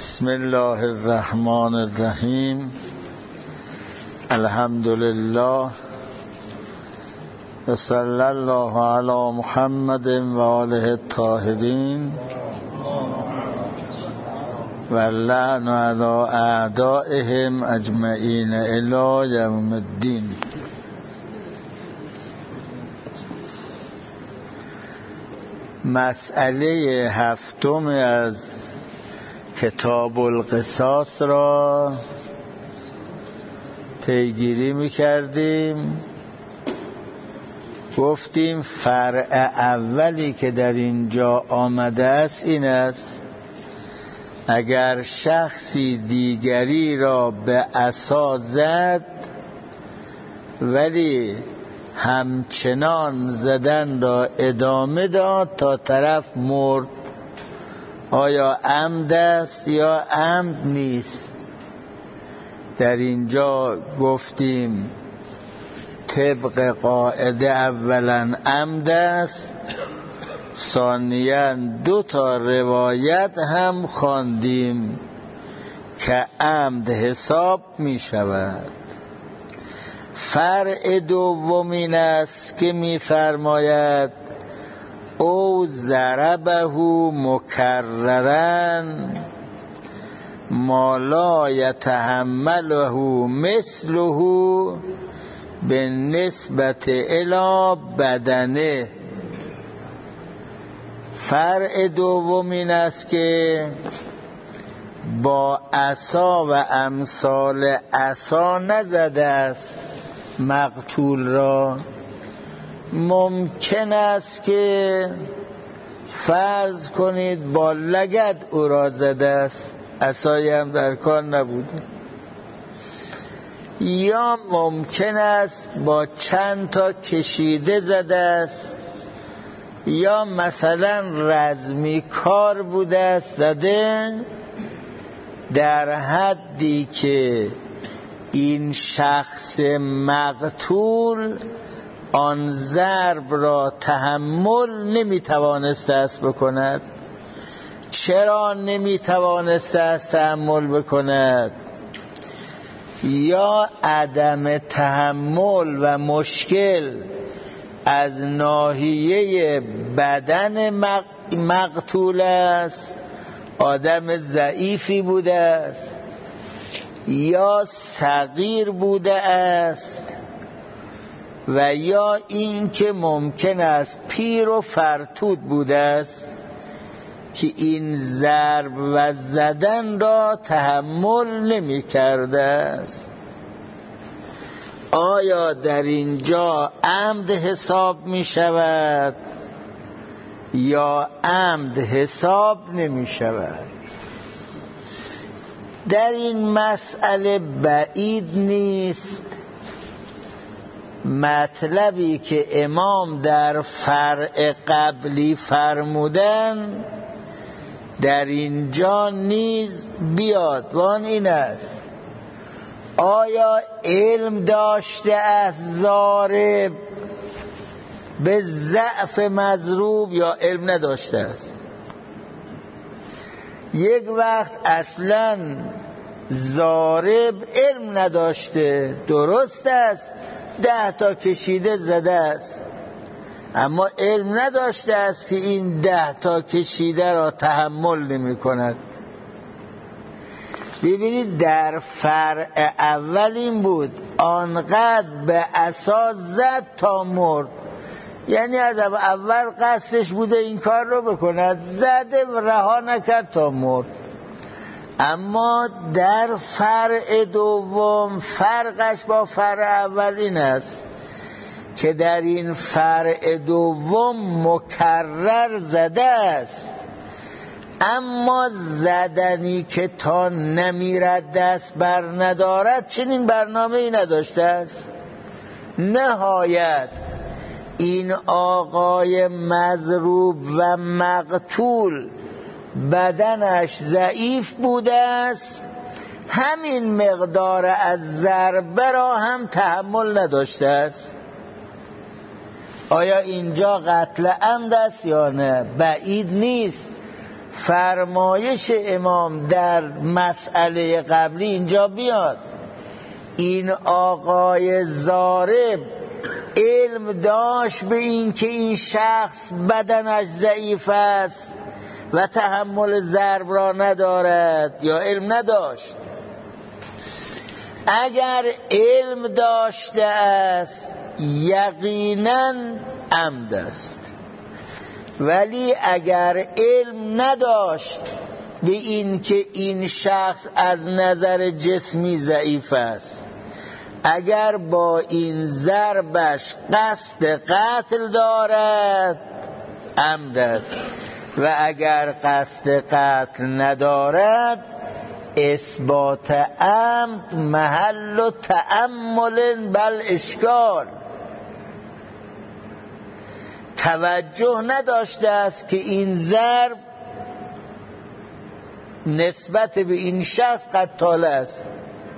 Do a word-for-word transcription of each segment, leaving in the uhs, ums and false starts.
بسم الله الرحمن الرحیم. الحمد لله و صلی الله علی محمد و آله الطاهرین و لعن علی اعدائهم اجمعین الی یوم الدین. مسئله هفتم از کتاب القصاص را پیگیری می‌کردیم. گفتیم فرع اولی که در اینجا آمده است این است: اگر شخصی دیگری را به عصا زد ولی همچنان زدن را ادامه داد تا طرف مرد، آیا عمد است یا عمد نیست؟ در اینجا گفتیم طبق قاعده اولا عمد است، ثانیاً دو تا روایت هم خواندیم که عمد حساب می شود. فرع دوم این است که می فرماید او ضربه مکررن ما لا یتحمله مثله به نسبت الی بدنه. فرع دوم این است که با عصا و امثال عصا نزده است مقتول را. ممکن است که فرض کنید با لگد او را زده است، عصایی هم در کار نبوده، یا ممکن است با چند تا کشیده زده است، یا مثلا رزمی کار بوده است زده در حدی که این شخص مقتول آن ضرب را تحمل نمیتوانسته است بکند. چرا نمیتوانسته است تحمل بکند؟ یا عدم تحمل و مشکل از ناحیه بدن مقتول است، آدم ضعیفی بوده است، یا صغیر بوده است، و یا این که ممکن است پیر و فرتود بوده است که این ضرب و زدن را تحمل نمی کرده است. آیا در اینجا عمد حساب می شود یا عمد حساب نمی شود؟ در این مسئله بعید نیست مطلبی که امام در فرع قبلی فرمودن در اینجا نیز بیاد، و آن این است: آیا علم داشته از ضارب به ضعف مضروب یا علم نداشته است؟ یک وقت اصلا ضارب علم نداشته، درست است ده تا کشیده زده است، اما علم نداشته است که این ده تا کشیده را تحمل نمی کند. ببینید در فرع اول این بود آنقدر به عصا زد تا مرد، یعنی از اول قصدش بوده این کار رو بکند، زده و رها نکرد تا مرد. اما در فرع دوم فرقش با فرع اول این است که در این فرع دوم مکرر زده است، اما زدنی که تا نمیرد دست بر ندارد چنین برنامه ای نداشته است. نهایت این آقای مضروب و مقتول بدنش ضعیف بوده است، همین مقدار از ضربه را هم تحمل نداشته است. آیا اینجا قتل عمد است یا نه؟ بعید نیست. فرمایش امام در مسئله قبلی اینجا بیاد. این آقای ضارب علم داشت به این که این شخص بدنش ضعیف است و تحمل ضرب را ندارد یا علم نداشت؟ اگر علم داشته است یقینا عمد است، ولی اگر علم نداشت به این که این شخص از نظر جسمی ضعیف است، اگر با این ضربش قصد قتل دارد عمد است، و اگر قصد قتل ندارد اثبات عمد محل و تأمل بل اشکال. توجه نداشته است که این ضرب نسبت به این شخص قتاله است،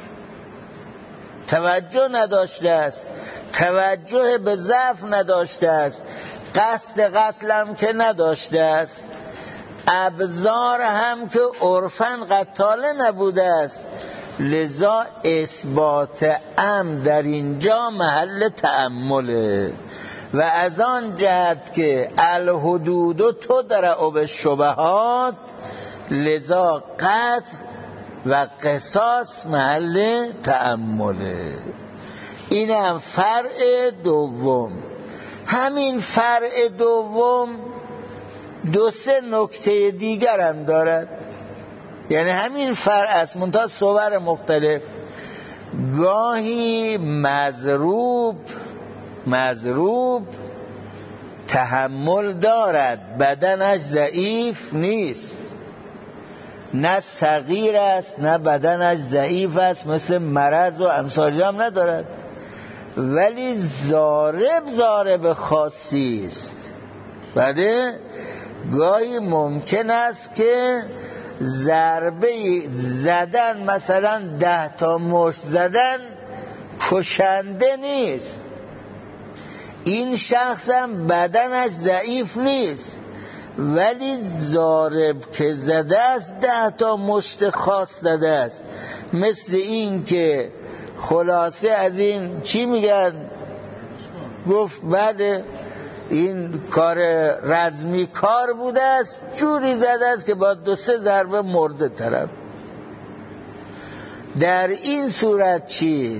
توجه نداشته است، توجه به ضعف نداشته است، قصد قتلم که نداشته است، ابزار هم که عرفاً قتاله نبوده است، لذا اثبات عمد در اینجا محل تأمله. و از آن جهت که الحدود تدرع بالشبهات، لذا قتل و قصاص محل تأمله. این هم فرع دوم. همین فرع دوم دو سه نکته دیگر هم دارد، یعنی همین فرع است منتها صور مختلف. گاهی مضروب مضروب تحمل دارد، بدنش ضعیف نیست، نه صغیر است نه بدنش ضعیف است، مثل مرض و امثالی هم ندارد، ولی ضارب ضارب خاصی است. بله گاهی ممکن است که ضربه زدن، مثلا ده تا مشت زدن کشنده نیست، این شخص هم بدنش ضعیف نیست، ولی ضارب که زده است ده تا مشت خاص زده است. مثل این که خلاصه از این چی میگن؟ گفت بعد این کار رزمی کار بوده است، جوری زده است که با دو سه ضربه مرده طرف. در این صورت چی؟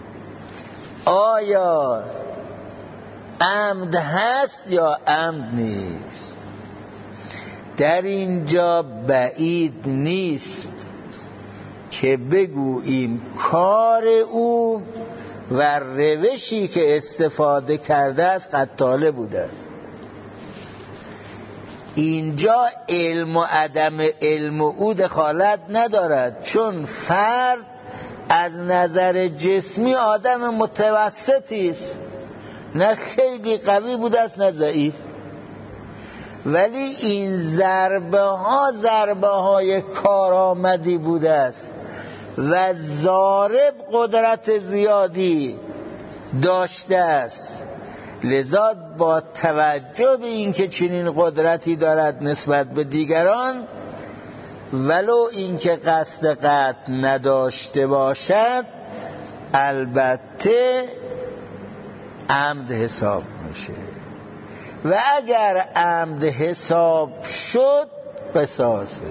آیا عمد هست یا عمد نیست؟ در اینجا بعید نیست که بگوییم کار او و روشی که استفاده کرده است قتاله بوده است. اینجا علم و عدم علم او دخالت ندارد، چون فرد از نظر جسمی آدم متوسطی است، نه خیلی قوی بوده است نه ضعیف، ولی این ضربه ها ضربه های کارآمدی بوده است و ضارب قدرت زیادی داشته است، لذا با توجه به اینکه چنین قدرتی دارد نسبت به دیگران، ولو اینکه قصد قتل نداشته باشد، البته عمد حساب میشه، و اگر عمد حساب شد قصاصه.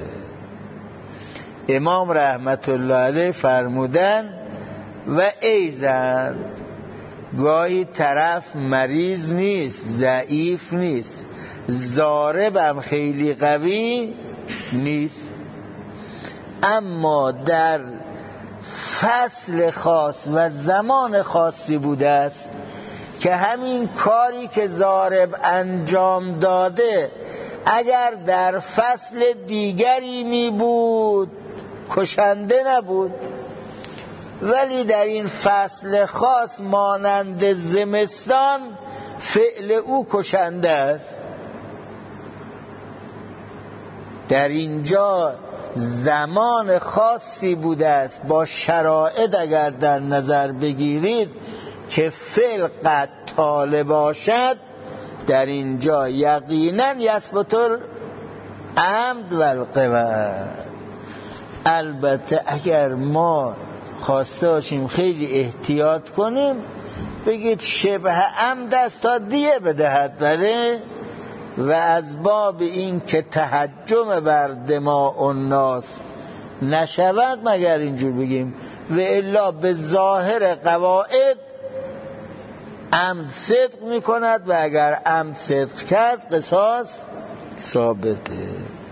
امام رحمت الله علیه فرمودن و ایزن گاهی طرف مریض نیست، ضعیف نیست، ضارب هم خیلی قوی نیست، اما در فصل خاص و زمان خاصی بوده است که همین کاری که ضارب انجام داده اگر در فصل دیگری می بود کشنده نبود، ولی در این فصل خاص مانند زمستان فعل او کشنده است. در اینجا زمان خاصی بوده است، با شرایط اگر در نظر بگیرید که فعل قتاله باشد، در اینجا یقینا یثبت عمد و القود. البته اگر ما خواسته باشیم خیلی احتیاط کنیم بگید شبه عمد است تا دیه بدهد، بله، و از باب این که تهجم بر دماء الناس نشود مگر اینجور بگیم، و الا به ظاهر قواعد عمد صدق می کند و اگر عمد صدق کرد قصاص ثابته.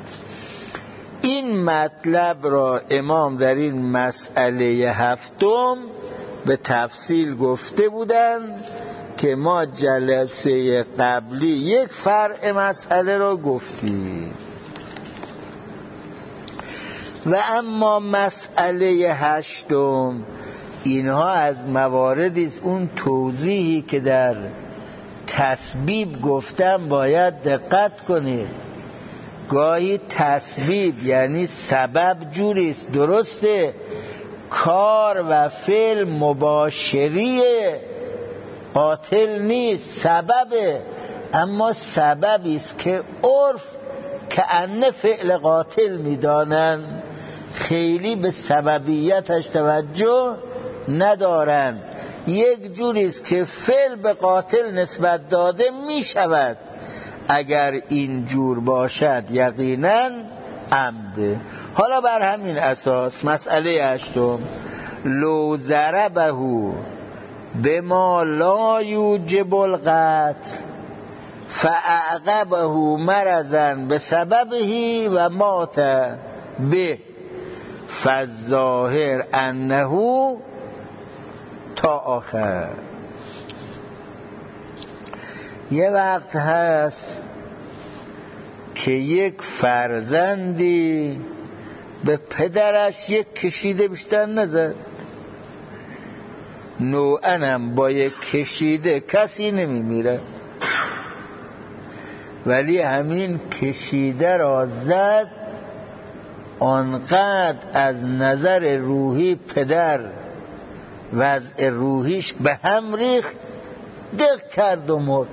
این مطلب را امام در این مسئله هفتم به تفصیل گفته بودند که ما جلسه قبلی یک فرع مسئله را گفتیم. و اما مسئله هشتم، اینها از مواردی است اون توضیحی که در تسبیب گفتم باید دقت کنید. گاهی تسبیب یعنی سبب جوریست، درسته کار و فعل مباشریه، قاتل نیست، سببه، اما سببی است که عرف که انه فعل قاتل میدانن، خیلی به سببیتش توجه ندارن. یک جوریست که فعل به قاتل نسبت داده می شود، اگر این جور باشد یقینا عمده. حالا بر همین اساس مسئله هشتم، لو ضربه بما لا یوجب القتل فاعقبه مرضا بسببه و مات به فالظاهر انه تا آخر. یه وقت هست که یک فرزندی به پدرش یک کشیده بیشتر نزد، نوعاً با یک کشیده کسی نمی میرد، ولی همین کشیده را زد، آنقدر از نظر روحی پدر وضع روحیش به هم ریخت، دق کرد و مرد.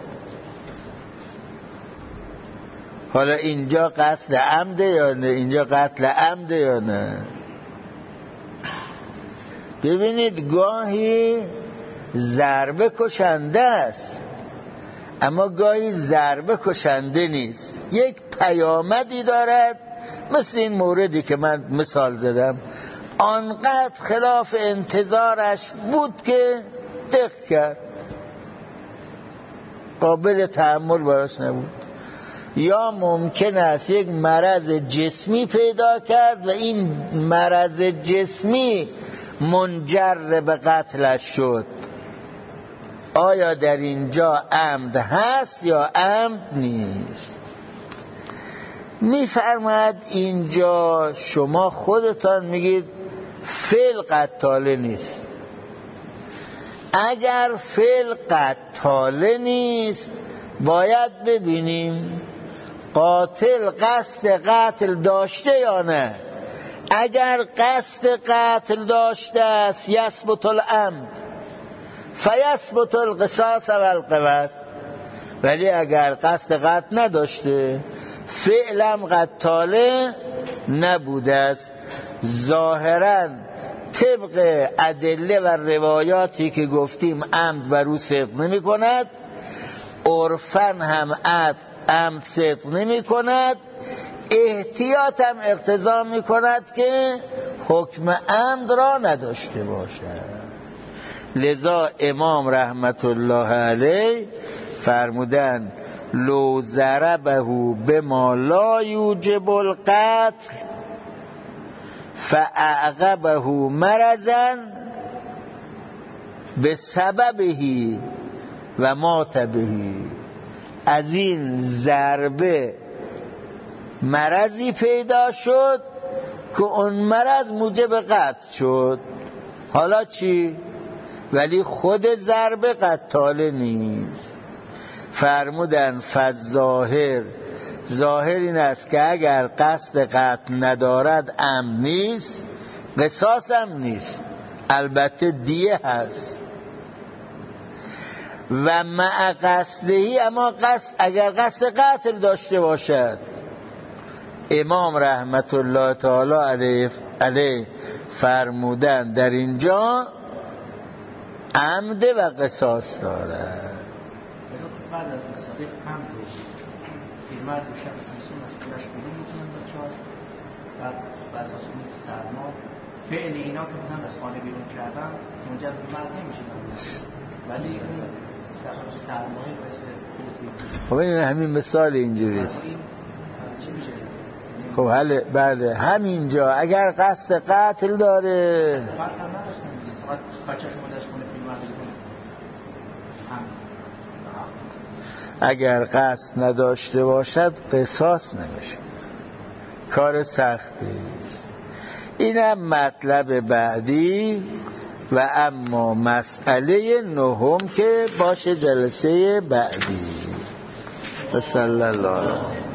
حالا اینجا قتل عمده یا نه؟ اینجا قتل عمده یا نه؟ ببینید گاهی ضربه کشنده است، اما گاهی ضربه کشنده نیست، یک پیامدی دارد، مثل این موردی که من مثال زدم، آنقدر خلاف انتظارش بود که دق کرد، قابل تحمل براش نبود. یا ممکن است یک مرض جسمی پیدا کرد و این مرض جسمی منجر به قتلش شد. آیا در اینجا عمد هست یا عمد نیست؟ میفرماید اینجا شما خودتان میگید فعل قتاله نیست. اگر فعل قتاله نیست باید ببینیم قاتل قصد قتل داشته یا نه. اگر قصد قتل داشته است یثبت العمد فیثبت القصاص و القود، ولی اگر قصد قتل نداشته فعلم قتاله نبوده است، ظاهرا طبق ادله و روایاتی که گفتیم عمد بر او صدق نمی کند، عرفاً هم عمد صدق نمی کند، احتیاط هم اقتضا می کند که حکم عمد را نداشته باشد. لذا امام رحمت الله علیه فرمودن لو ضربه بما لا یوجب القتل فاعقبه مرضا بسببه و مات به. از این ضربه مرضی پیدا شد که اون مرض موجب قتل شد. حالا چی؟ ولی خود ضربه قتاله نیست. فرمودن فالظاهر، ظاهر این است که اگر قصد قتل ندارد عمد نیست، قصاص هم نیست، البته دیه هست. و مع قصدهی، اما قصد اگر قصد قتل داشته باشد امام رحمت الله تعالی علیه, علیه فرمودن در اینجا عمد و قصاص داره. بعض از مسائل عمد و پیرمرد و شخص مسئول از خودش بیرون میکنن با چهار و بعض از اون سرما فعل اینا که مثلا از خانه بیرون کردن منجر به مرد نمیشه، ولی اون سرمایه باعث خود خب این همین مثال اینجوری است. خب حالا بله همینجا اگر قصد قتل داره اگر قصد نداشته باشد قصاص نمیشه، کار سختی است. اینم مطلب بعدی. و اما مسئله نهم که باشه جلسه بعدی. صلی الله علیه